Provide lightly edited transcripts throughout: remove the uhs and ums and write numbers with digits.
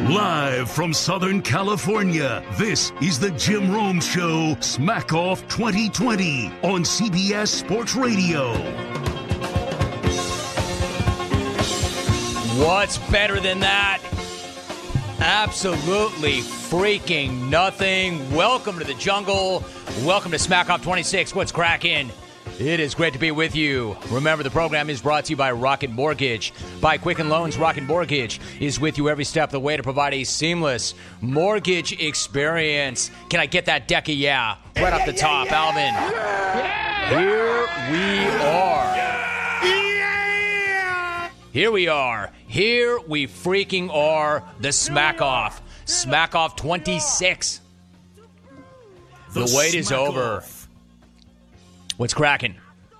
Live from Southern California, this is the Jim Rome Show, Smack Off 2020 on CBS Sports Radio. What's better than that? Absolutely freaking nothing. Welcome to the jungle. Welcome to Smack Off 26. What's cracking? It is great to be with you. Remember, the program is brought to you by Rocket Mortgage. By Quicken Loans, Rocket Mortgage is with you every step of the way to provide a seamless mortgage experience. Can I get that deck of yeah? Right off the top, Alvin. Here we are. Here we are. Here we freaking are. The Smack Off. Smack Off 26. The wait is over. What's cracking?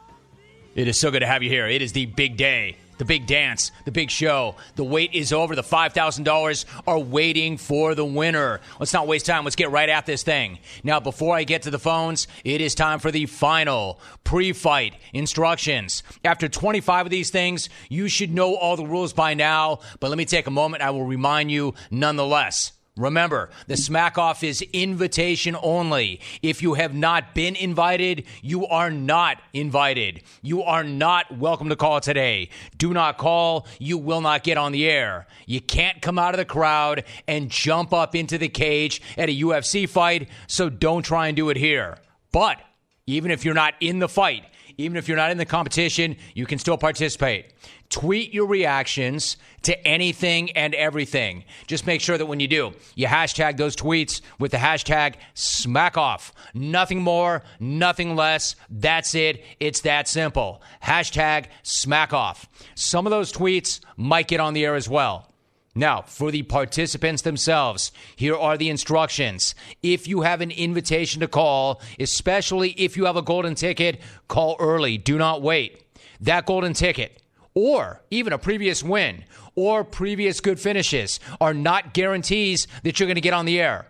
It is so good to have you here. It is the big day, the big dance, the big show. The wait is over. The $5,000 are waiting for the winner. Let's not waste time. Let's get right at this thing. Now, before I get to the phones, it is time for the final pre-fight instructions. After 25 of these things, you should know all the rules by now. But let me take a moment. I will remind you nonetheless. Remember, the Smack Off is invitation only. If you have not been invited, you are not invited. You are not welcome to call today. Do not call. You will not get on the air. You can't come out of the crowd and jump up into the cage at a UFC fight, so don't try and do it here. But even if you're not in the fight, even if you're not in the competition, you can still participate. Tweet your reactions to anything and everything. Just make sure that when you do, you hashtag those tweets with the hashtag SmackOff. Nothing more, nothing less. That's it. It's that simple. Hashtag SmackOff. Some of those tweets might get on the air as well. Now, for the participants themselves, here are the instructions. If you have an invitation to call, especially if you have a golden ticket, call early. Do not wait. That golden ticket, or even a previous win, or previous good finishes, are not guarantees that you're going to get on the air.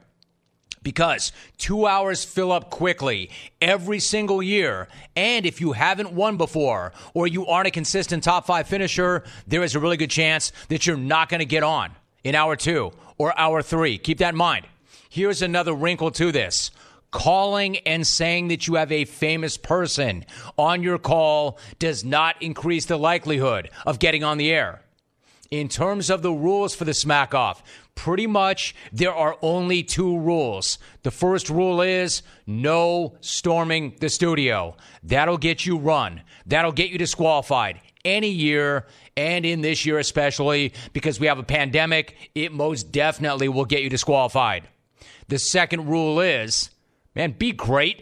Because 2 hours fill up quickly every single year. And if you haven't won before, or you aren't a consistent top 5 finisher, there is a really good chance that you're not going to get on in hour 2 or hour 3. Keep that in mind. Here's another wrinkle to this. Calling and saying that you have a famous person on your call does not increase the likelihood of getting on the air. In terms of the rules for the Smack Off, pretty much there are only 2 rules. The first rule is no storming the studio. That'll get you run. That'll get you disqualified any year, and in this year especially, because we have a pandemic, it most definitely will get you disqualified. The second rule is, man, be great.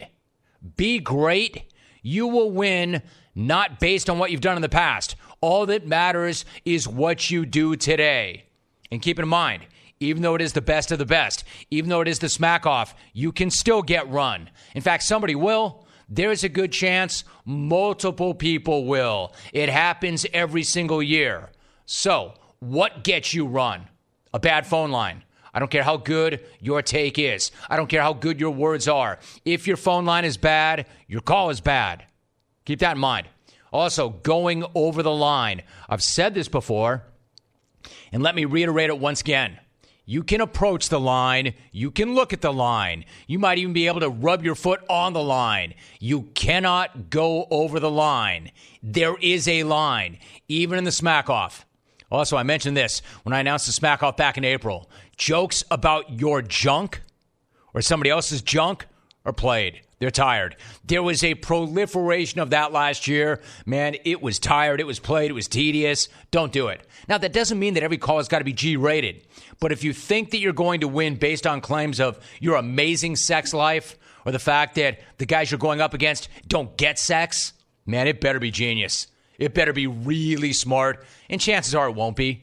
Be great. You will win not based on what you've done in the past. All that matters is what you do today. And keep in mind, even though it is the best of the best, even though it is the Smack Off, you can still get run. In fact, somebody will. There's a good chance multiple people will. It happens every single year. So, what gets you run? A bad phone line. I don't care how good your take is. I don't care how good your words are. If your phone line is bad, your call is bad. Keep that in mind. Also, going over the line. I've said this before, and let me reiterate it once again. You can approach the line. You can look at the line. You might even be able to rub your foot on the line. You cannot go over the line. There is a line, even in the Smack Off. Also, I mentioned this when I announced the Smack Off back in April. Jokes about your junk or somebody else's junk are played. They're tired. There was a proliferation of that last year. Man, it was tired. It was played. It was tedious. Don't do it. Now, that doesn't mean that every call has got to be G-rated. But if you think that you're going to win based on claims of your amazing sex life or the fact that the guys you're going up against don't get sex, man, it better be genius. It better be really smart. And chances are it won't be.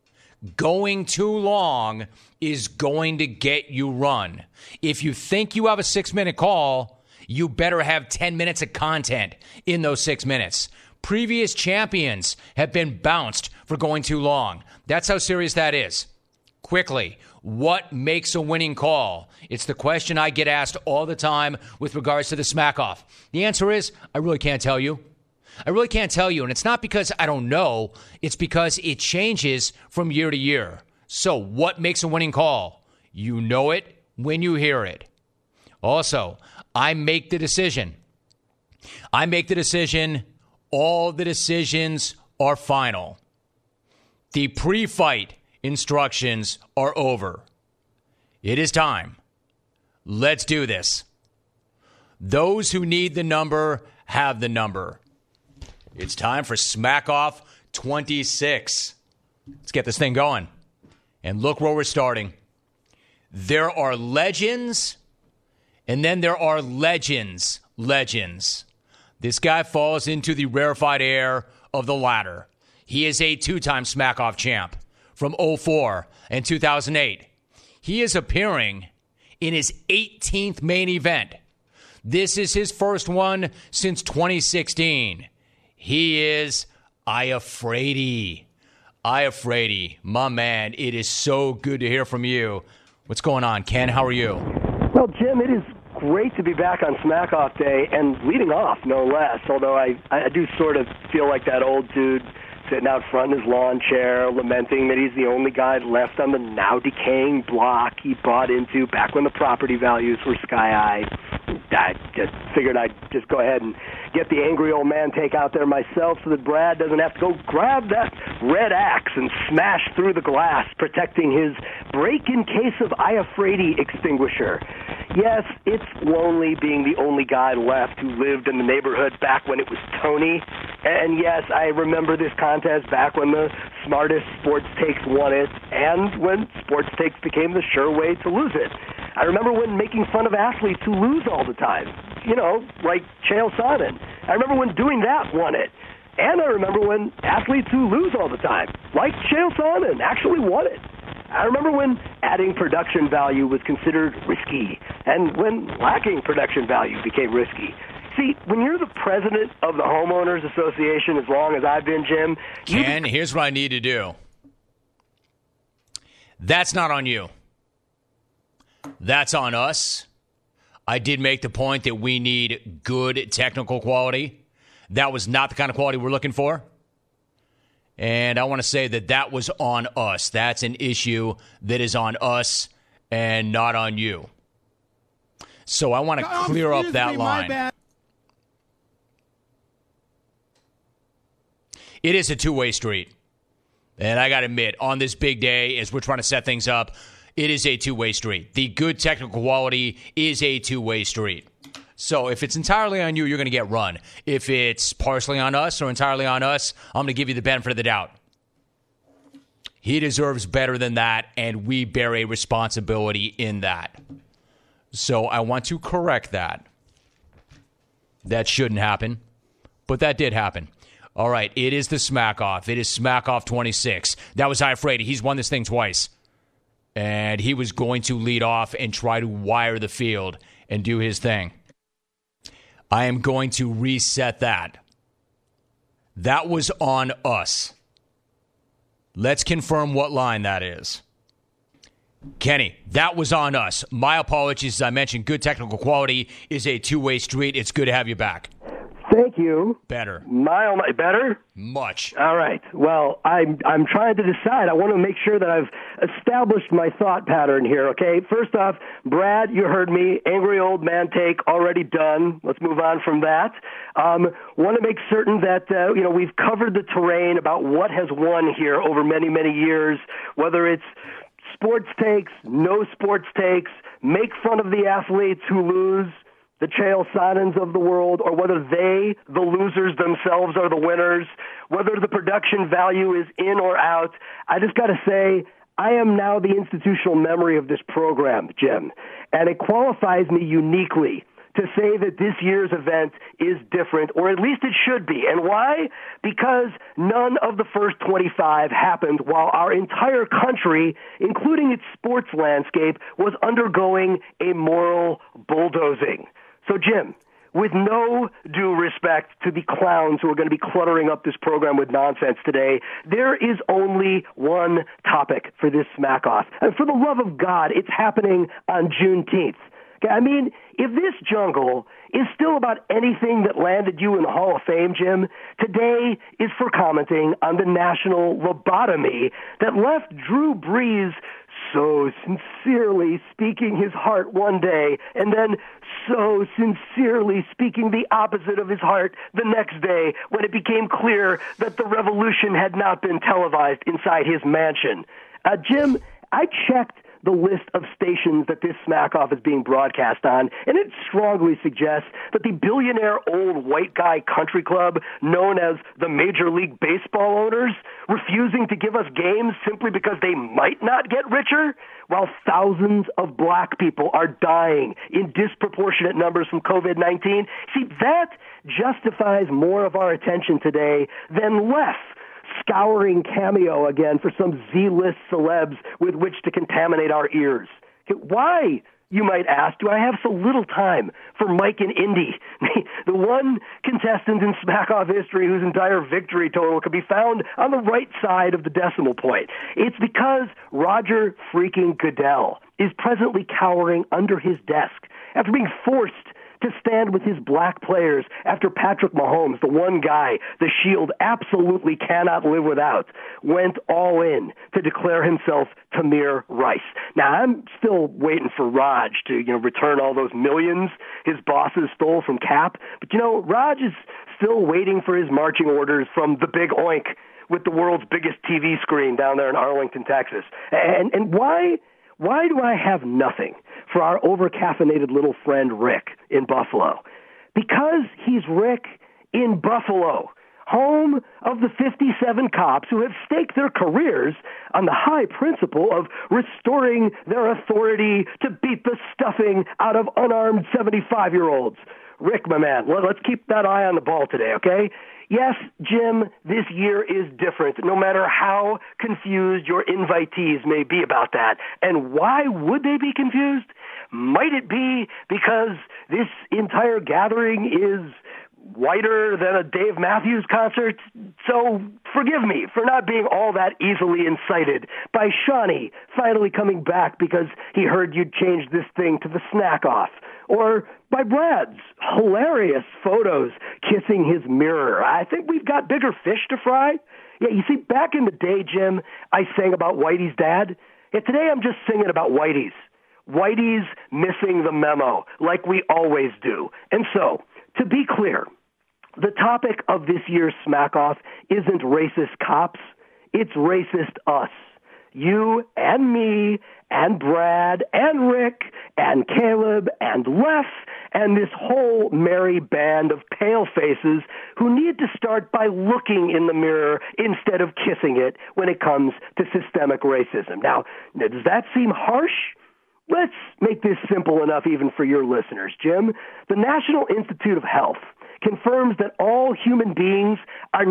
Going too long is going to get you run. If you think you have a 6-minute call, you better have 10 minutes of content in those 6 minutes. Previous champions have been bounced for going too long. That's how serious that is. Quickly, what makes a winning call? It's the question I get asked all the time with regards to the Smack Off. The answer is, I really can't tell you. I really can't tell you, and it's not because I don't know. It's because it changes from year to year. So what makes a winning call? You know it when you hear it. Also, I make the decision. I make the decision. All the decisions are final. The pre-fight instructions are over. It is time. Let's do this. Those who need the number have the number. It's time for Smack Off 26. Let's get this thing going. And look where we're starting. There are legends, and then there are legends. This guy falls into the rarefied air of the latter. He is a two-time Smack Off champ from 2004 and 2008. He is appearing in his 18th main event. This is his first one since 2016. He is Iafrate. Iafrate, my man, it is so good to hear from you. What's going on, Ken? How are you? Well, Jim, it is great to be back on Smack Off Day and leading off, no less, although I do sort of feel like that old dude sitting out front in his lawn chair, lamenting that he's the only guy left on the now decaying block he bought into back when the property values were sky high. I just figured I'd just go ahead and get the angry old man take out there myself so that Brad doesn't have to go grab that red axe and smash through the glass, protecting his break-in-case of Iafrate extinguisher. Yes, it's lonely being the only guy left who lived in the neighborhood back when it was Tony. And yes, I remember this contest back when the smartest sports takes won it and when sports takes became the sure way to lose it. I remember when making fun of athletes who lose all the time, like Chael Sonnen. I remember when doing that won it. And I remember when athletes who lose all the time, like Chael Sonnen, actually won it. I remember when adding production value was considered risky and when lacking production value became risky. See, when you're the president of the Homeowners Association, as long as I've been, Jim... Ken, here's what I need to do. That's not on you. That's on us. I did make the point that we need good technical quality. That was not the kind of quality we're looking for. And I want to say that was on us. That's an issue that is on us and not on you. So I want to clear up that line. It is a two-way street. And I got to admit, on this big day, as we're trying to set things up, it is a two-way street. The good technical quality is a two-way street. So if it's entirely on you, you're going to get run. If it's partially on us or entirely on us, I'm going to give you the benefit of the doubt. He deserves better than that, and we bear a responsibility in that. So I want to correct that. That shouldn't happen, but that did happen. All right, it is the Smack Off. It is Smack Off 26. That was Iafrate. He's won this thing twice. And he was going to lead off and try to wire the field and do his thing. I am going to reset that. That was on us. Let's confirm what line that is. Kenny, that was on us. My apologies. As I mentioned, good technical quality is a two-way street. It's good to have you back. Thank you. Better. Better? Much. All right. Well, I'm trying to decide. I want to make sure that I've established my thought pattern here, okay? First off, Brad, you heard me. Angry old man take already done. Let's move on from that. Want to make certain that, we've covered the terrain about what has won here over many, many years, whether it's sports takes, no sports takes, make fun of the athletes who lose, the Chael Sonnens of the world, or whether they, the losers themselves, are the winners, whether the production value is in or out. I just got to say, I am now the institutional memory of this program, Jim, and it qualifies me uniquely to say that this year's event is different, or at least it should be. And why? Because none of the first 25 happened while our entire country, including its sports landscape, was undergoing a moral bulldozing. So, Jim, with no due respect to the clowns who are going to be cluttering up this program with nonsense today, there is only one topic for this smack-off. And for the love of God, it's happening on Juneteenth. I mean, if this jungle is still about anything that landed you in the Hall of Fame, Jim. Today is for commenting on the national lobotomy that left Drew Brees so sincerely speaking his heart one day and then so sincerely speaking the opposite of his heart the next day when it became clear that the revolution had not been televised inside his mansion. Jim, I checked the list of stations that this smack-off is being broadcast on, and it strongly suggests that the billionaire old white guy country club known as the Major League Baseball owners refusing to give us games simply because they might not get richer, while thousands of black people are dying in disproportionate numbers from COVID-19. See, that justifies more of our attention today than less scouring Cameo again for some Z-list celebs with which to contaminate our ears. Why, you might ask, do I have so little time for Mike and Indy, the one contestant in Smack-Off history whose entire victory total could be found on the right side of the decimal point? It's because Roger freaking Goodell is presently cowering under his desk after being forced to stand with his black players after Patrick Mahomes, the one guy the Shield absolutely cannot live without, went all in to declare himself Tamir Rice. Now, I'm still waiting for Raj to, return all those millions his bosses stole from Cap. But, Raj is still waiting for his marching orders from the Big Oink with the world's biggest TV screen down there in Arlington, Texas. And why do I have nothing for our over-caffeinated little friend Rick in Buffalo? Because he's Rick in Buffalo, home of the 57 cops who have staked their careers on the high principle of restoring their authority to beat the stuffing out of unarmed 75-year-olds. Rick, my man, let's keep that eye on the ball today, okay? Yes, Jim, this year is different, no matter how confused your invitees may be about that. And why would they be confused? Might it be because this entire gathering is whiter than a Dave Matthews concert? So forgive me for not being all that easily incited by Shawnee finally coming back because he heard you'd changed this thing to the snack off. Or by Brad's hilarious photos kissing his mirror. I think we've got bigger fish to fry. Yeah, you see, back in the day, Jim, I sang about Whitey's dad. Yeah, today I'm just singing about Whitey's. Whitey's missing the memo, like we always do. And so, to be clear, the topic of this year's Smack-Off isn't racist cops, it's racist us. You and me and Brad and Rick and Caleb and Les and this whole merry band of pale faces who need to start by looking in the mirror instead of kissing it when it comes to systemic racism. Now, does that seem harsh? Let's make this simple enough even for your listeners, Jim. The National Institute of Health confirms that all human beings are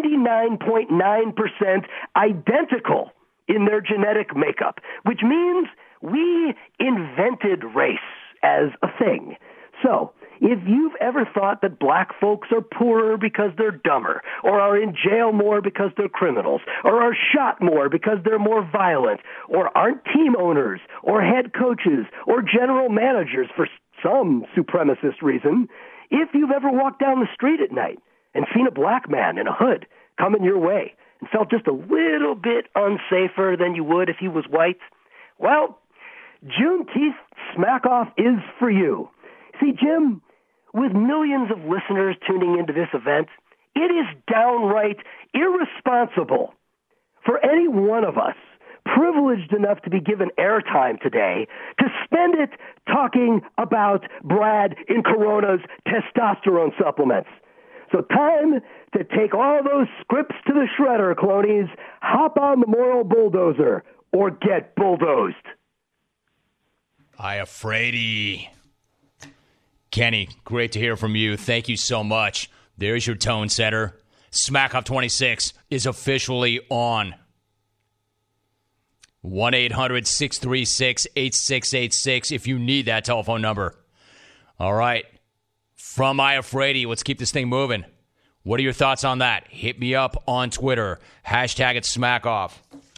99.9% identical in their genetic makeup, which means we invented race as a thing. So, if you've ever thought that black folks are poorer because they're dumber, or are in jail more because they're criminals, or are shot more because they're more violent, or aren't team owners, or head coaches, or general managers for some supremacist reason, if you've ever walked down the street at night and seen a black man in a hood coming your way and felt just a little bit unsafer than you would if he was white, well, Juneteenth Smack-Off is for you. See, Jim, with millions of listeners tuning into this event, it is downright irresponsible for any one of us privileged enough to be given airtime today to spend it talking about Brad in Corona's testosterone supplements. So time to take all those scripts to the shredder, clonies. Hop on the moral bulldozer or get bulldozed. I afraidy. Kenny, great to hear from you. Thank you so much. There's your tone setter. Smack Off 26 is officially on. 1-800-636-8686 if you need that telephone number. All right. From I Afraidy, let's keep this thing moving. What are your thoughts on that? Hit me up on Twitter. Hashtag it SmackOff.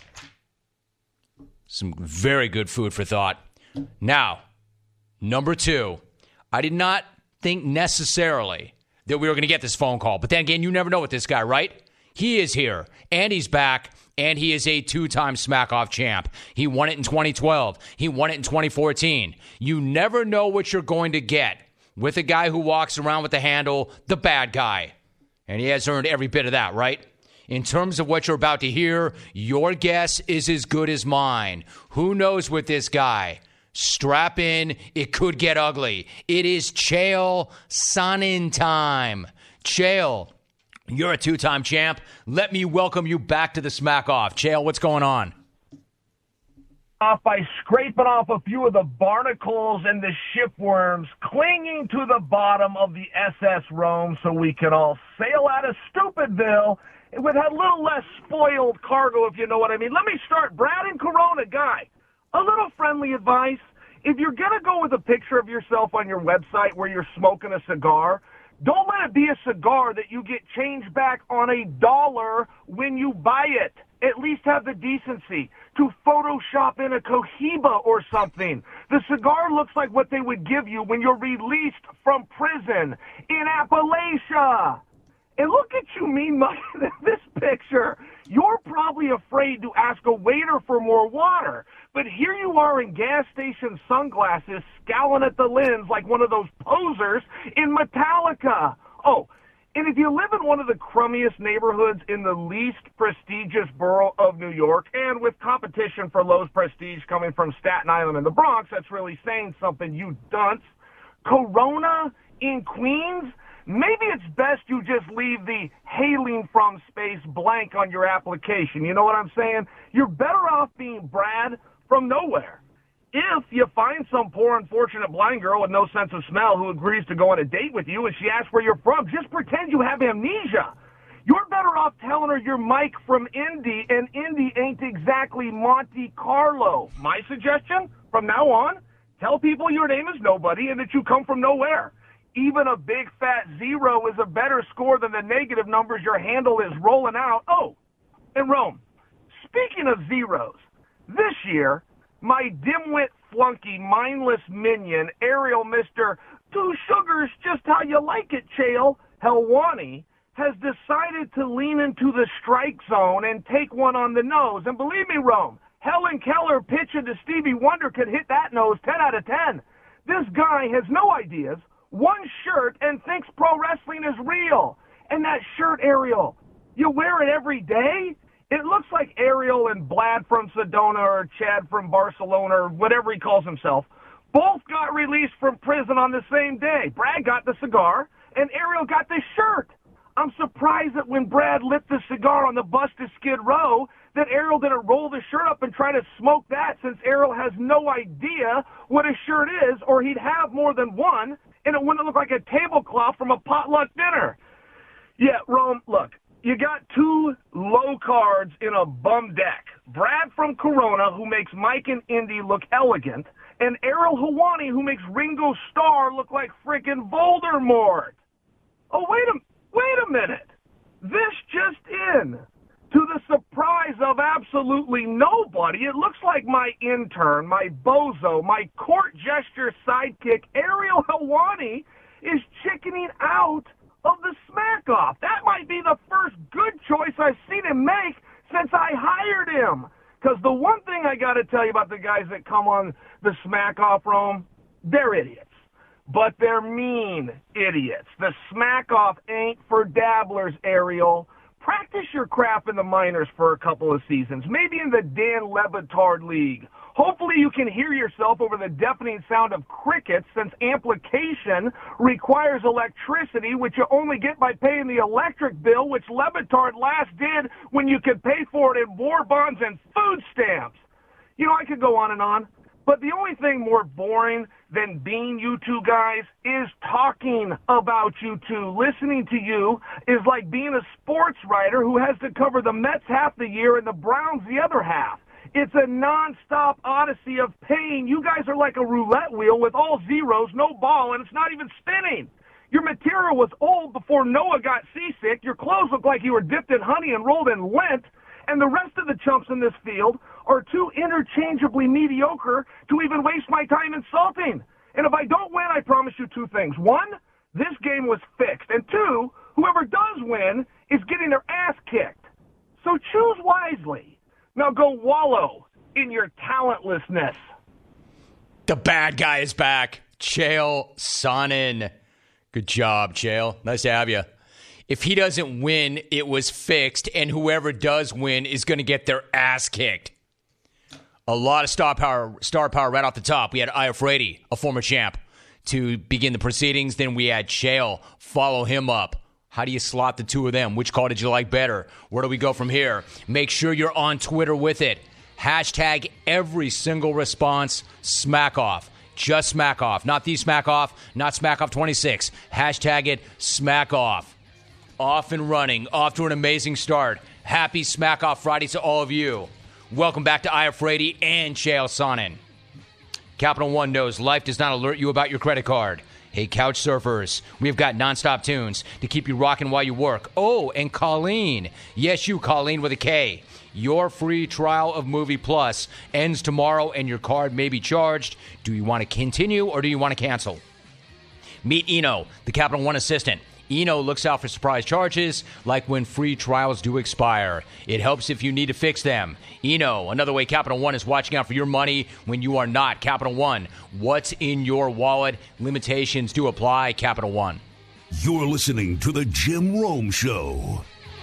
Some very good food for thought. Now, number two. I did not think necessarily that we were going to get this phone call. But then again, you never know with this guy, right? He is here, and he's back, and he is a two-time Smack-Off champ. He won it in 2012. He won it in 2014. You never know what you're going to get with a guy who walks around with the handle, the bad guy. And he has earned every bit of that, right? In terms of what you're about to hear, your guess is as good as mine. Who knows with this guy? Strap in. It could get ugly. It is Chael Sonnen time. Chael, you're a two-time champ. Let me welcome you back to the Smack Off. Chael, what's going on? Off by scraping off a few of the barnacles and the shipworms clinging to the bottom of the SS Rome so we can all sail out of Stupidville with a little less spoiled cargo, if you know what I mean. Let me start. Brad and Corona, guy, a little friendly advice. If you're going to go with a picture of yourself on your website where you're smoking a cigar, don't let it be a cigar that you get changed back on $1 when you buy it. At least have the decency to Photoshop in a Cohiba or something. The cigar looks like what they would give you when you're released from prison in Appalachia. And look at you, mean muggy, this picture. You're probably afraid to ask a waiter for more water. But here you are in gas station sunglasses, scowling at the lens like one of those posers in Metallica. Oh, and if you live in one of the crummiest neighborhoods in the least prestigious borough of New York, and with competition for Lowe's prestige coming from Staten Island and the Bronx, that's really saying something, you dunce. Corona in Queens? Maybe it's best you just leave the hailing from space blank on your application. You know what I'm saying? You're better off being Brad from nowhere. If you find some poor, unfortunate blind girl with no sense of smell who agrees to go on a date with you and she asks where you're from, just pretend you have amnesia. You're better off telling her you're Mike from Indy, and Indy ain't exactly Monte Carlo. My suggestion, from now on, tell people your name is nobody and that you come from nowhere. Even a big fat 0 is a better score than the negative numbers your handle is rolling out. Oh, and Rome, speaking of zeros, this year, my dimwit flunky, mindless minion, Ariel Mr. Two Sugars, just how you like it, Chael, Helwani, has decided to lean into the strike zone and take one on the nose. And believe me, Rome, Helen Keller pitching to Stevie Wonder could hit that nose 10 out of 10. This guy has no ideas, one shirt, and thinks pro wrestling is real. And that shirt, Ariel, you wear it every day? It looks like Ariel and Blad from Sedona or Chad from Barcelona or whatever he calls himself both got released from prison on the same day. Brad got the cigar, and Ariel got the shirt. I'm surprised that when Brad lit the cigar on the bus to Skid Row, that Ariel didn't roll the shirt up and try to smoke that, since Ariel has no idea what a shirt is, or he'd have more than one, and it wouldn't look like a tablecloth from a potluck dinner. Yeah, Rome, look, you got two low cards in a bum deck. Brad from Corona, who makes Mike and Indy look elegant, and Ariel Helwani, who makes Ringo Starr look like frickin' Voldemort. Oh, wait a minute. This just in. To the surprise of absolutely nobody, it looks like my intern, my bozo, my court gesture sidekick, Ariel Helwani, is chickening out of the Smack Off. That might be the first good choice I've seen him make since I hired him. Because the one thing I got to tell you about the guys that come on the Smack Off, Rome, they're idiots. But they're mean idiots. The Smack Off ain't for dabblers, Ariel. Practice your craft in the minors for a couple of seasons, maybe in the Dan Le Batard League. Hopefully you can hear yourself over the deafening sound of crickets, since amplification requires electricity, which you only get by paying the electric bill, which Le Batard last did when you could pay for it in war bonds and food stamps. You know, I could go on and on. But the only thing more boring than being you two guys is talking about you two. Listening to you is like being a sports writer who has to cover the Mets half the year and the Browns the other half. It's a nonstop odyssey of pain. You guys are like a roulette wheel with all zeros, no ball, and it's not even spinning. Your material was old before Noah got seasick. Your clothes look like you were dipped in honey and rolled in lint. And the rest of the chumps in this field are too interchangeably mediocre to even waste my time insulting. And if I don't win, I promise you two things. One, this game was fixed. And two, whoever does win is getting their ass kicked. So choose wisely. Now go wallow in your talentlessness. The bad guy is back. Chael Sonnen. Good job, Chael. Nice to have you. If he doesn't win, it was fixed, and whoever does win is going to get their ass kicked. A lot of star power right off the top. We had Iafredi, a former champ, to begin the proceedings. Then we had Chael follow him up. How do you slot the two of them? Which call did you like better? Where do we go from here? Make sure you're on Twitter with it. Hashtag every single response, smack off. Just smack off. Not the smack off, not smack off 26. Hashtag it, smack off. Off and running, off to an amazing start. Happy Smack Off Friday to all of you. Welcome back to Iafredi and Chael Sonnen. Capital One knows life does not alert you about your credit card. Hey, couch surfers, we've got nonstop tunes to keep you rocking while you work. Oh, and Colleen. Yes, you, Colleen with a K. Your free trial of Movie Plus ends tomorrow and your card may be charged. Do you want to continue or do you want to cancel? Meet Eno, the Capital One assistant. Eno looks out for surprise charges, like when free trials do expire. It helps if you need to fix them. Eno, another way Capital One is watching out for your money when you are not. Capital One, what's in your wallet? Limitations do apply. Capital One. You're listening to The Jim Rome Show.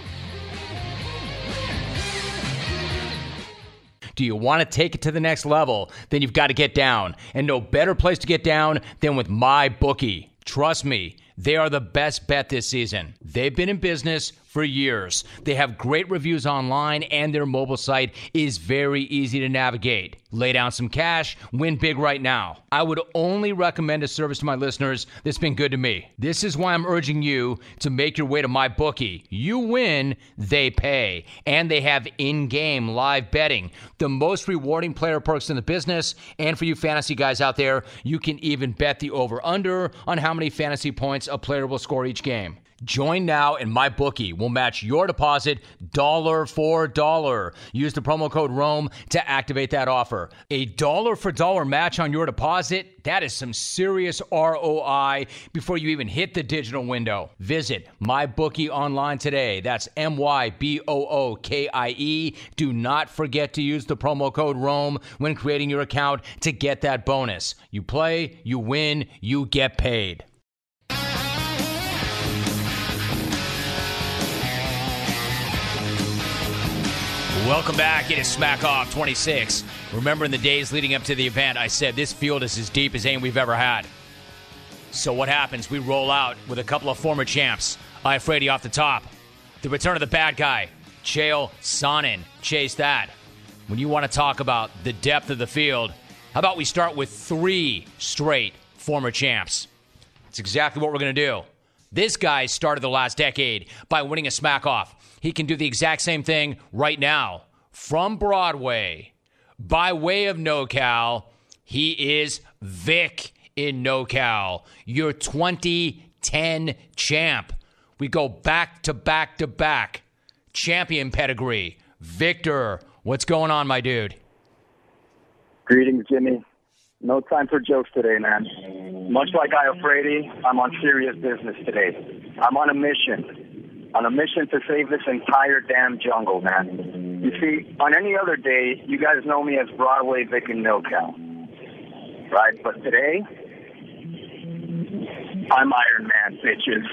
Do you want to take it to the next level? Then you've got to get down. And no better place to get down than with MyBookie. Trust me, they are the best bet this season. They've been in business for years. They have great reviews online, and their mobile site is very easy to navigate. Lay down some cash, win big right now. I would only recommend a service to my listeners that's been good to me. This is why I'm urging you to make your way to MyBookie. You win, they pay. And they have in-game live betting, the most rewarding player perks in the business. And for you fantasy guys out there, you can even bet the over-under on how many fantasy points a player will score each game. Join now and MyBookie will match your deposit dollar for dollar. Use the promo code ROME to activate that offer. A dollar for dollar match on your deposit, that is some serious ROI before you even hit the digital window. Visit MyBookie online today. That's MyBookie. Do not forget to use the promo code ROME when creating your account to get that bonus. You play, you win, you get paid. Welcome back. It is Smack Off 26. Remember, in the days leading up to the event, I said this field is as deep as any we've ever had. So what happens? We roll out with a couple of former champs. Iafredi off the top. The return of the bad guy, Chael Sonnen. Chase that. When you want to talk about the depth of the field, how about we start with 3 straight former champs? That's exactly what we're going to do. This guy started the last decade by winning a Smack Off. He can do the exact same thing right now. From Broadway, by way of NoCal, he is Vic in NoCal, your 2010 champ. We go back to back to back. Champion pedigree. Victor, what's going on, my dude? Greetings, Jimmy. No time for jokes today, man. Much like Iafredi, I'm on serious business today. I'm on a mission. On a mission to save this entire damn jungle, man. You see, on any other day, you guys know me as Broadway Vic and NoCal. Right? But today, I'm Iron Man, bitches.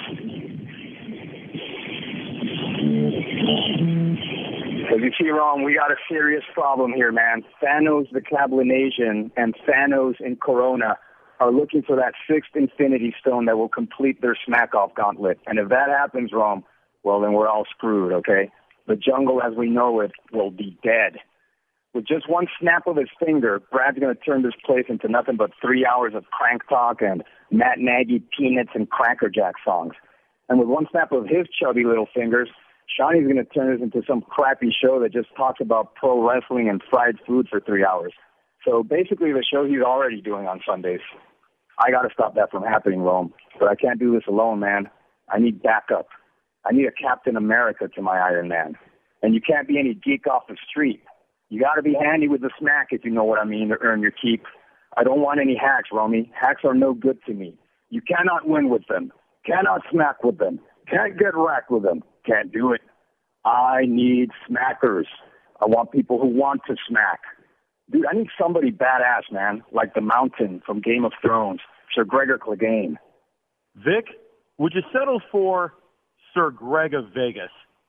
As you see, Ron, we got a serious problem here, man. Thanos the Cablinasian and Thanos in Corona are looking for that 6th Infinity Stone that will complete their Smack-Off gauntlet. And if that happens, Ron, well, then we're all screwed, okay? The jungle as we know it will be dead. With just one snap of his finger, Brad's going to turn this place into nothing but 3 hours of crank talk and Matt Nagy peanuts and Cracker Jack songs. And with one snap of his chubby little fingers, Shawnee's going to turn this into some crappy show that just talks about pro wrestling and fried food for 3 hours. So basically the show he's already doing on Sundays. I got to stop that from happening, Rome. But I can't do this alone, man. I need backup. I need a Captain America to my Iron Man. And you can't be any geek off the street. You got to be handy with the smack, if you know what I mean, to earn your keep. I don't want any hacks, Romy. Hacks are no good to me. You cannot win with them. Cannot smack with them. Can't get racked with them. Can't do it. I need smackers. I want people who want to smack. Dude, I need somebody badass, man, like the Mountain from Game of Thrones, Sir Gregor Clegane. Vic, would you settle for Sir Greg of Vegas?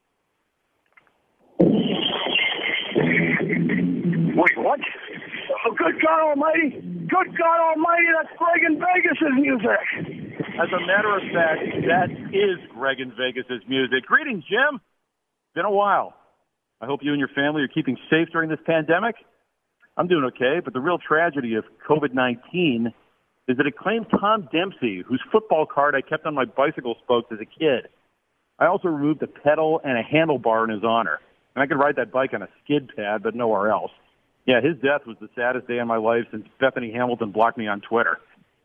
Wait, what? Oh, good God Almighty! Good God Almighty, that's Greg in Vegas' music! As a matter of fact, that is Greg in Vegas' music. Greetings, Jim. Been a while. I hope you and your family are keeping safe during this pandemic. I'm doing okay, but the real tragedy of COVID-19 is that it claimed Tom Dempsey, whose football card I kept on my bicycle spokes as a kid. I also removed a pedal and a handlebar in his honor. And I could ride that bike on a skid pad, but nowhere else. Yeah, his death was the saddest day of my life since Bethany Hamilton blocked me on Twitter.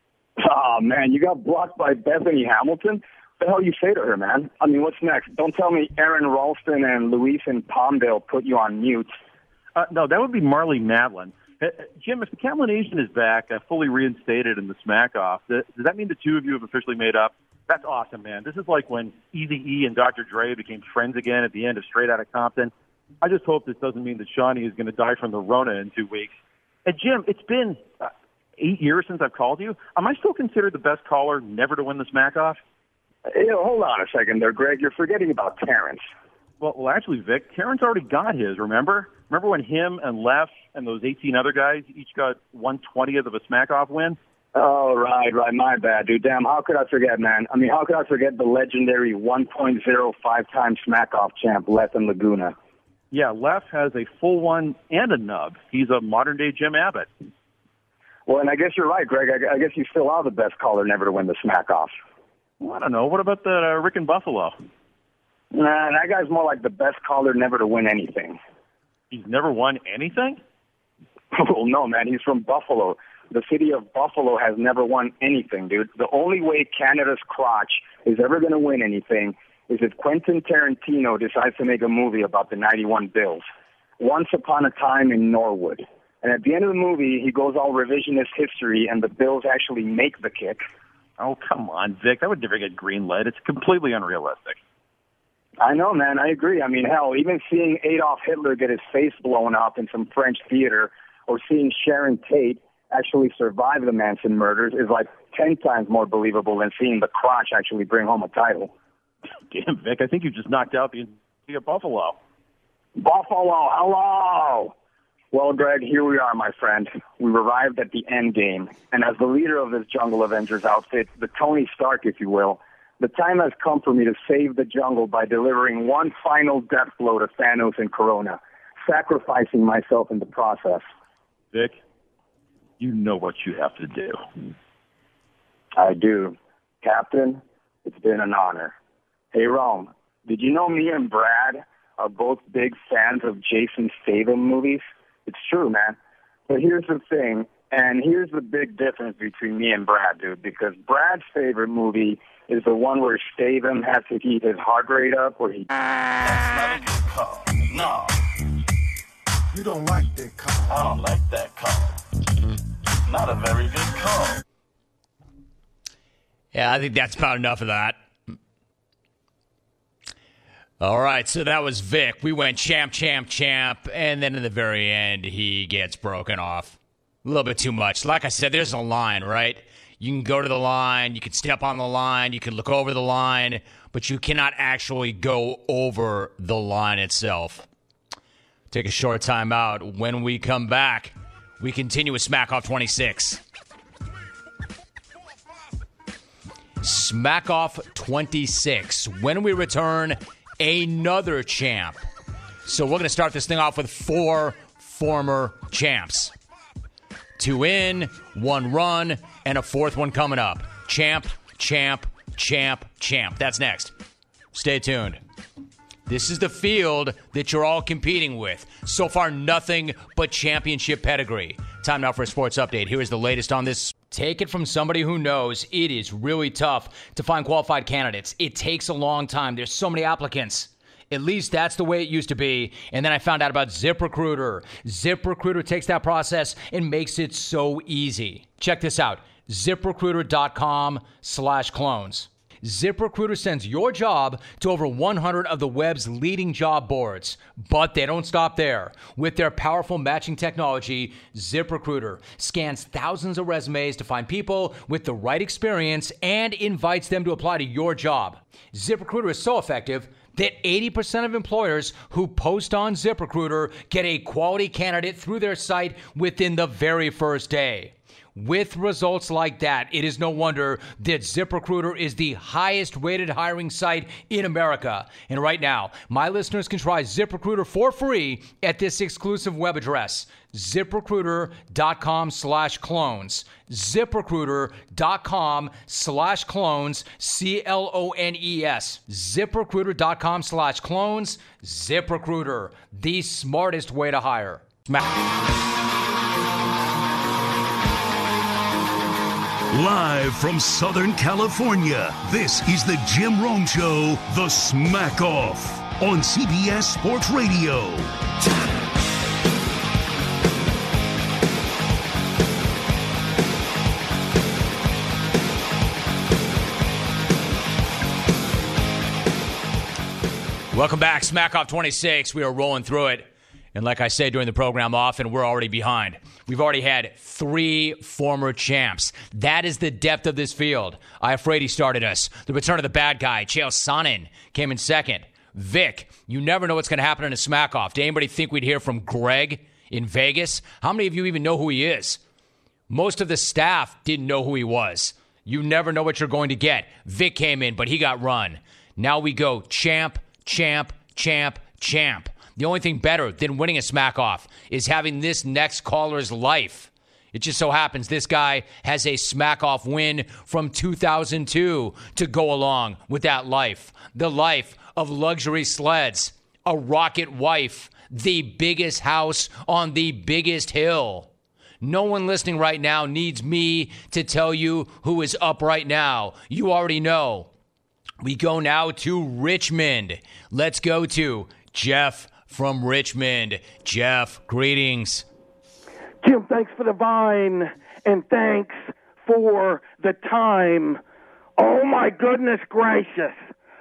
Oh, man, you got blocked by Bethany Hamilton? What the hell you say to her, man? I mean, what's next? Don't tell me Aaron Ralston and Luis and Palmdale put you on mute. No, that would be Marley Matlin. Jim, if the Camel Nation is back, fully reinstated in the Smack Off, does that mean the two of you have officially made up? That's awesome, man. This is like when Eazy-E and Dr. Dre became friends again at the end of Straight Outta Compton. I just hope this doesn't mean that Shawnee is going to die from the Rona in 2 weeks. And Jim, it's been 8 years since I've called you. Am I still considered the best caller never to win the Smack Off? Hold on a second there, Greg. You're forgetting about Terrence. Well, actually, Vic, Terrence already got his, remember? Remember when him and Lef and those 18 other guys each got 1/20th of a Smack Off win? Oh, right. My bad, dude. Damn, how could I forget, man? I mean, how could I forget the legendary 1.05-time Smack Off champ, Lef and Laguna? Yeah, Lef has a full one and a nub. He's a modern-day Jim Abbott. Well, and I guess you're right, Greg. I guess you still are the best caller never to win the Smack Off. Well, I don't know. What about the Rick in Buffalo? Nah, that guy's more like the best caller never to win anything. He's never won anything? Well, no, man. He's from Buffalo. The city of Buffalo has never won anything, dude. The only way Canada's crotch is ever going to win anything is if Quentin Tarantino decides to make a movie about the 91 Bills. Once Upon a Time in Norwood. And at the end of the movie, he goes all revisionist history, and the Bills actually make the kick. Oh, come on, Vic. That would never get greenlit. It's completely unrealistic. I know, man. I agree. I mean, hell, even seeing Adolf Hitler get his face blown up in some French theater or seeing Sharon Tate actually survive the Manson murders is like 10 times more believable than seeing the crotch actually bring home a title. Damn, Vic, I think you just knocked out the Buffalo. Buffalo, hello! Well, Greg, here we are, my friend. We've arrived at the end game. And as the leader of this Jungle Avengers outfit, the Tony Stark, if you will, the time has come for me to save the jungle by delivering one final death blow to Thanos and Corona, sacrificing myself in the process. Vic, you know what you have to do. I do. Captain, it's been an honor. Hey, Rome, did you know me and Brad are both big fans of Jason Statham movies? It's true, man. But here's the thing, and here's the big difference between me and Brad, dude, because Brad's favorite movie is the one where Statham has to keep his heart rate up, where he... That's not a good call. No. You don't like that call. I don't like that call. Not a very good call. Yeah, I think that's about enough of that. All right, so that was Vic. We went champ, and then in the very end, he gets broken off. A little bit too much. Like I said, there's a line, right? You can go to the line, you can step on the line, you can look over the line, but you cannot actually go over the line itself. Take a short time out. When we come back, we continue with Smack Off 26. Smack Off 26. When we return, another champ. So we're going to start this thing off with 4 former champs. 2 in, 1 run, and a 4th one coming up. Champ. That's next. Stay tuned. This is the field that you're all competing with. So far, nothing but championship pedigree. Time now for a sports update. Here is the latest on this. Take it from somebody who knows it is really tough to find qualified candidates. It takes a long time. There's so many applicants. At least that's the way it used to be. And then I found out about ZipRecruiter. ZipRecruiter takes that process and makes it so easy. Check this out. ZipRecruiter.com/clones. ZipRecruiter sends your job to over 100 of the web's leading job boards. But they don't stop there. With their powerful matching technology, ZipRecruiter scans thousands of resumes to find people with the right experience and invites them to apply to your job. ZipRecruiter is so effective that 80% of employers who post on ZipRecruiter get a quality candidate through their site within the very first day. With results like that, it is no wonder that ZipRecruiter is the highest rated hiring site in America. And right now, my listeners can try ZipRecruiter for free at this exclusive web address, ZipRecruiter.com/clones. ZipRecruiter.com/clones, CLONES. ZipRecruiter.com/clones. ZipRecruiter, the smartest way to hire. Live from Southern California, this is the Jim Rome Show, The Smack Off, on CBS Sports Radio. Welcome back, Smack Off 26. We are rolling through it. And like I said during the program often, we're already behind. We've already had 3 former champs. That is the depth of this field. I afraid he started us. The return of the bad guy, Chael Sonnen, came in second. Vic, you never know what's going to happen in a Smack Off. Did anybody think we'd hear from Greg in Vegas? How many of you even know who he is? Most of the staff didn't know who he was. You never know what you're going to get. Vic came in, but he got run. Now we go champ, champ, champ, champ. The only thing better than winning a Smack Off is having this next caller's life. It just so happens this guy has a Smack Off win from 2002 to go along with that life. The life of luxury sleds, a rocket wife, the biggest house on the biggest hill. No one listening right now needs me to tell you who is up right now. You already know. We go now to Richmond. Let's go to Jeff from Richmond. Jeff, greetings. Jim, thanks for the vine, and thanks for the time. Oh, my goodness gracious.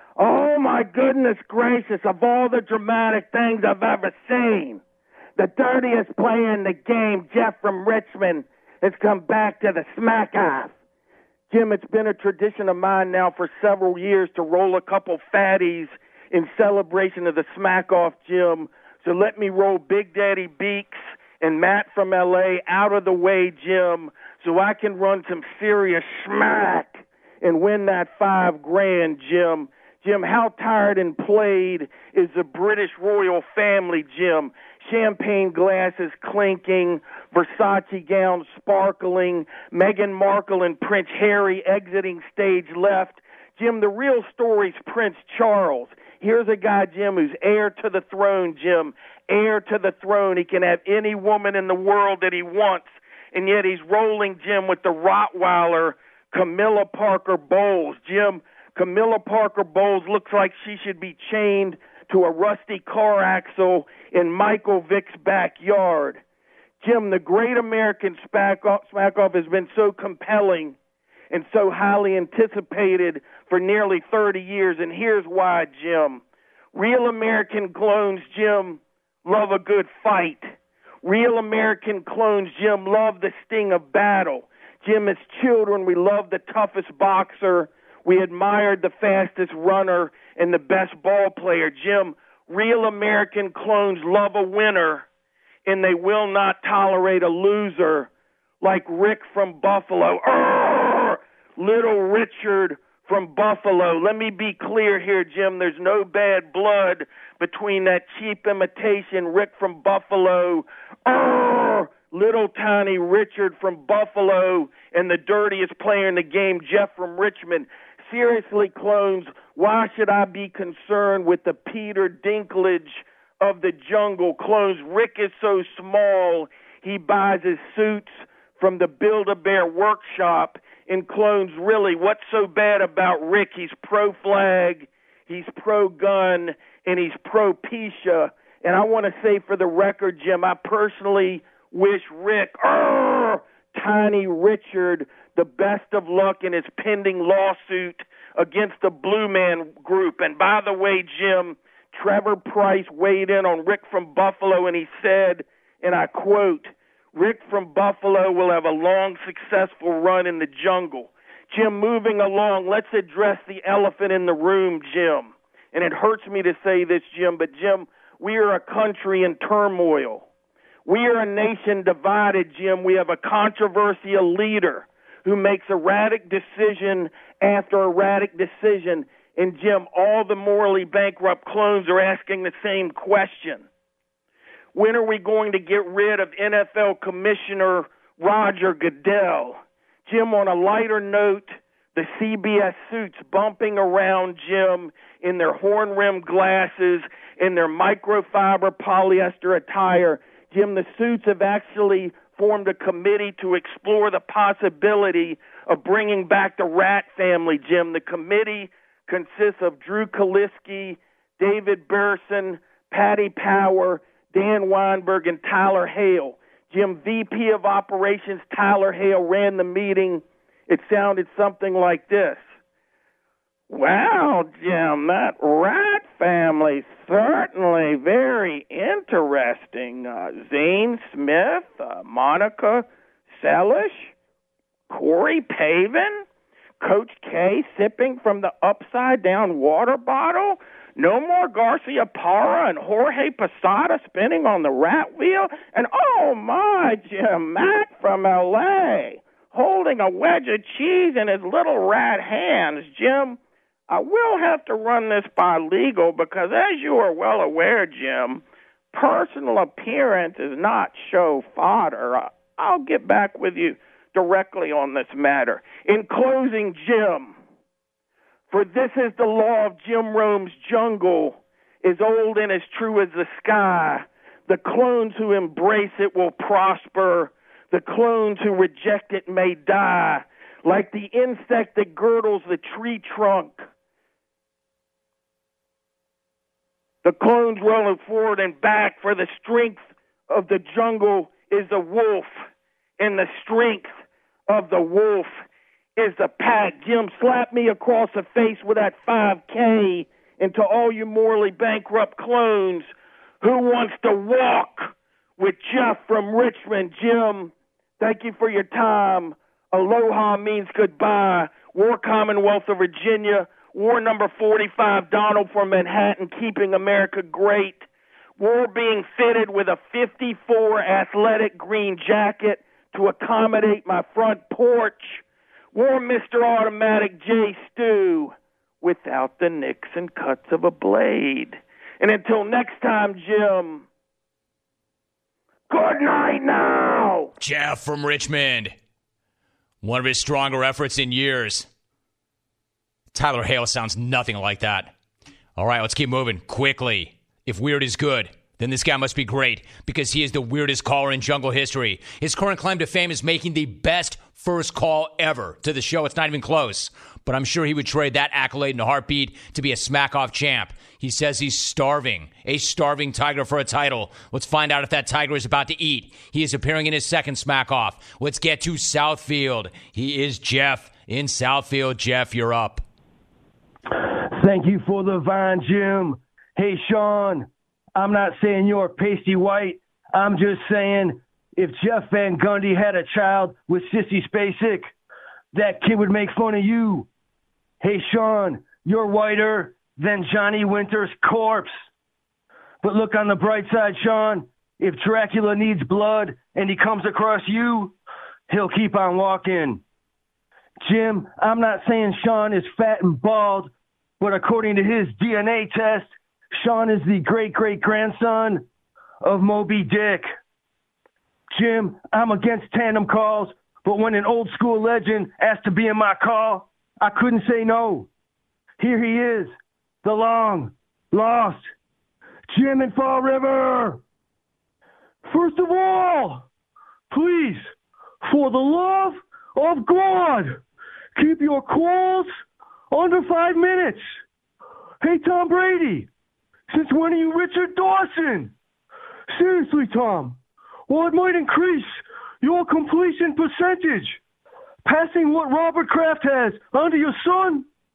Oh, my goodness gracious, of all the dramatic things I've ever seen. The dirtiest player in the game, Jeff from Richmond, has come back to the Smack Off. Jim, it's been a tradition of mine now for several years to roll a couple fatties in celebration of the Smack Off, Jim. So let me roll Big Daddy Beaks and Matt from L.A. out of the way, Jim, so I can run some serious smack and win that $5,000, Jim. Jim, how tired and played is the British royal family, Jim? Champagne glasses clinking, Versace gowns sparkling, Meghan Markle and Prince Harry exiting stage left. Jim, the real story's Prince Charles. Here's a guy, Jim, who's heir to the throne, Jim, heir to the throne. He can have any woman in the world that he wants, and yet he's rolling, Jim, with the Rottweiler, Camilla Parker Bowles. Jim, Camilla Parker Bowles looks like she should be chained to a rusty car axle in Michael Vick's backyard. Jim, the great American Smack-Off has been so compelling and so highly anticipated for nearly 30 years, and here's why, Jim. Real American clones, Jim, love a good fight. Real American clones, Jim, love the sting of battle. Jim, as children, we loved the toughest boxer. We admired the fastest runner and the best ball player. Jim, real American clones love a winner, and they will not tolerate a loser like Rick from Buffalo. Little Richard from Buffalo. Let me be clear here, Jim. There's no bad blood between that cheap imitation Rick from Buffalo, little tiny Richard from Buffalo, and the dirtiest player in the game, Jeff from Richmond. Seriously, clones, why should I be concerned with the Peter Dinklage of the jungle? Clones, Rick is so small, he buys his suits from the Build-A-Bear workshop. And clones, really, what's so bad about Rick? He's pro-flag, he's pro-gun, and he's pro-Pisha. And I want to say for the record, Jim, I personally wish Rick, Tiny Richard, the best of luck in his pending lawsuit against the Blue Man Group. And by the way, Jim, Trevor Price weighed in on Rick from Buffalo, and he said, and I quote, "Rick from Buffalo will have a long, successful run in the jungle." Jim, moving along, let's address the elephant in the room, Jim. And it hurts me to say this, Jim, but Jim, we are a country in turmoil. We are a nation divided, Jim. We have a controversial leader who makes erratic decision after erratic decision. And, Jim, all the morally bankrupt clones are asking the same question. When are we going to get rid of NFL Commissioner Roger Goodell? Jim, on a lighter note, the CBS suits bumping around, Jim, in their horn-rimmed glasses, in their microfiber polyester attire. Jim, the suits have actually formed a committee to explore the possibility of bringing back the Rat family, Jim. The committee consists of Drew Kaliski, David Burson, Patty Power, Dan Weinberg, and Tyler Hale. Jim, VP of Operations Tyler Hale ran the meeting. It sounded something like this. "Well, Jim, that Rat family certainly very interesting. Zane Smith, Monica Seles, Corey Pavin, Coach K sipping from the upside-down water bottle, no more Garcia Parra and Jorge Posada spinning on the rat wheel, and oh my, Jim, Matt from L.A. holding a wedge of cheese in his little rat hands. Jim, I will have to run this by legal because, as you are well aware, Jim, personal appearance is not show fodder. I'll get back with you directly on this matter. In closing, Jim, for this is the law of Jim Rome's jungle, as old and as true as the sky. The clones who embrace it will prosper. The clones who reject it may die, like the insect that girdles the tree trunk. The clones rolling forward and back, for the strength of the jungle is the wolf, and the strength of the wolf is the pack. Jim, slap me across the face with that 5K, and to all you morally bankrupt clones, who wants to walk with Jeff from Richmond? Jim, thank you for your time. Aloha means goodbye. War Commonwealth of Virginia. War number 45, Donald from Manhattan, keeping America great. War being fitted with a 54 athletic green jacket to accommodate my front porch. War Mr. Automatic J. Stu without the nicks and cuts of a blade. And until next time, Jim, good night now. Jeff from Richmond. One of his stronger efforts in years. Tyler Hale sounds nothing like that. All right, let's keep moving quickly. If weird is good, then this guy must be great because he is the weirdest caller in jungle history. His current claim to fame is making the best first call ever to the show. It's not even close, but I'm sure he would trade that accolade in a heartbeat to be a smack-off champ. He says he's starving, a starving tiger for a title. Let's find out if that tiger is about to eat. He is appearing in his second smack-off. Let's get to Southfield. He is Jeff in Southfield. Jeff, you're up. Thank you for the vine, Jim. Hey, Sean, I'm not saying you're pasty white. I'm just saying if Jeff Van Gundy had a child with Sissy Spacek, that kid would make fun of you. Hey, Sean, you're whiter than Johnny Winter's corpse. But look on the bright side, Sean. If Dracula needs blood and he comes across you, he'll keep on walking. Jim, I'm not saying Sean is fat and bald, but according to his DNA test, Sean is the great-great-grandson of Moby Dick. Jim, I'm against tandem calls, but when an old-school legend asked to be in my call, I couldn't say no. Here he is, the long-lost Jim in Fall River. First of all, please, for the love of God, keep your calls under 5 minutes. Hey, Tom Brady, since when are you Richard Dawson? Seriously, Tom. Well, it might increase your completion percentage. Passing what Robert Kraft has onto your son.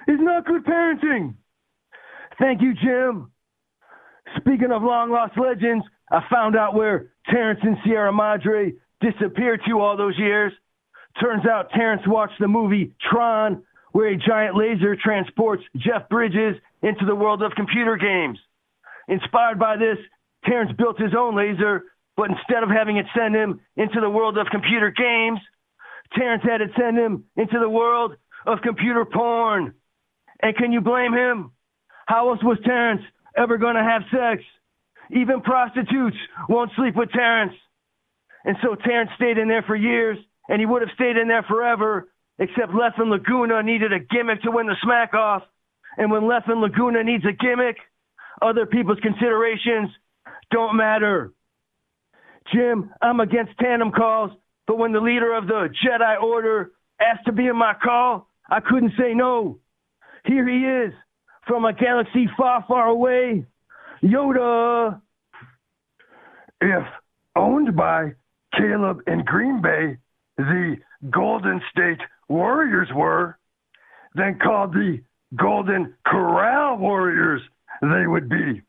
is not good parenting. Thank you, Jim. Speaking of long-lost legends, I found out where Terrence and Sierra Madre disappeared to all those years. Turns out Terrence watched the movie Tron, where a giant laser transports Jeff Bridges into the world of computer games. Inspired by this, Terrence built his own laser, but instead of having it send him into the world of computer games, Terrence had it send him into the world of computer porn. And can you blame him? How else was Terrence ever going to have sex? Even prostitutes won't sleep with Terrence. And so Terrence stayed in there for years, and he would have stayed in there forever, except Leffen Laguna needed a gimmick to win the smack-off. And when Leffen Laguna needs a gimmick, other people's considerations don't matter. Jim, I'm against tandem calls, but when the leader of the Jedi Order asked to be in my call, I couldn't say no. Here he is, from a galaxy far, far away, Yoda. If owned by Caleb and Green Bay, the Golden State Warriors were, then called the Golden Corral Warriors, they would be.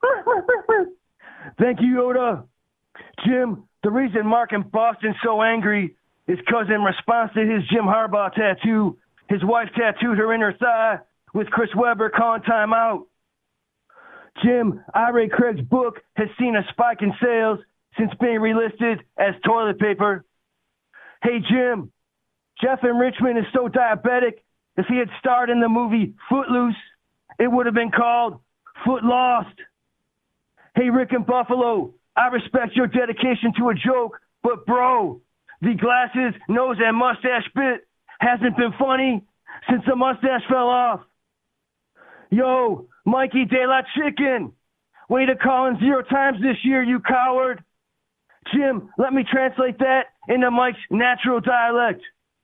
Thank you, Yoda. Jim, the reason Mark in Boston's so angry is because in response to his Jim Harbaugh tattoo, his wife tattooed her inner thigh with Chris Webber calling time out. Jim, Ira Craig's book has seen a spike in sales since being relisted as toilet paper. Hey, Jim, Jeff in Richmond is so diabetic, if he had starred in the movie Footloose, it would have been called Foot Lost. Hey, Rick in Buffalo, I respect your dedication to a joke, but bro, the glasses, nose, and mustache bit hasn't been funny since the mustache fell off. Yo, Mikey De La Chicken, way to call in 0 times this year, you coward. Jim, let me translate that into Mike's natural dialect.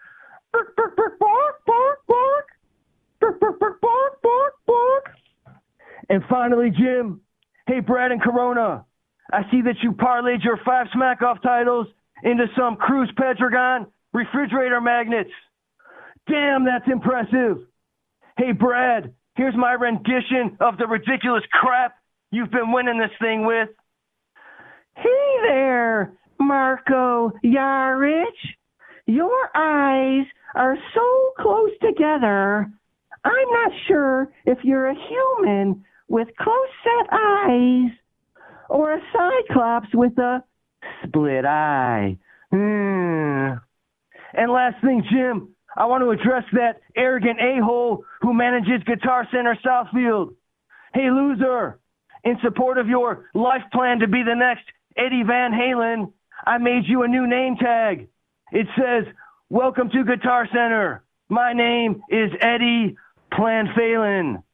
And finally, Jim, hey, Brad and Corona, I see that you parlayed your 5 smack-off titles into some Cruise Pedregon refrigerator magnets. Damn, that's impressive. Hey, Brad, here's my rendition of the ridiculous crap you've been winning this thing with. Hey there, Marco Yarich. Your eyes are so close together. I'm not sure if you're a human with close-set eyes or a cyclops with a split eye. And last thing, Jim, I want to address that arrogant a-hole who manages Guitar Center Southfield. Hey, loser, in support of your life plan to be the next Eddie Van Halen, I made you a new name tag. It says, "Welcome to Guitar Center. My name is Eddie Planfalen."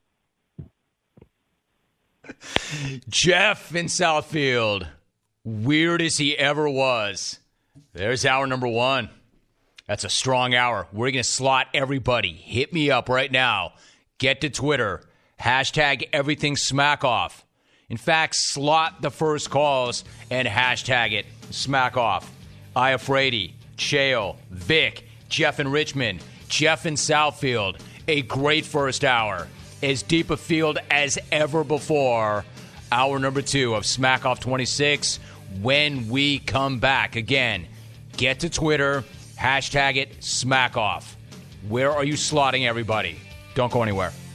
Jeff in Southfield, weird as he ever was. There's hour number 1. That's a strong hour. We're going to slot everybody. Hit me up right now. Get to Twitter. Hashtag everything smack off. In fact, slot the first calls and hashtag it smack off. Iafredi, Cheo, Vic, Jeff in Richmond, Jeff in Southfield. A great first hour. As deep a field as ever before. Hour number 2 of Smack Off 26. When we come back, again, get to Twitter. Hashtag it smack off. Where are you slotting everybody? Don't go anywhere.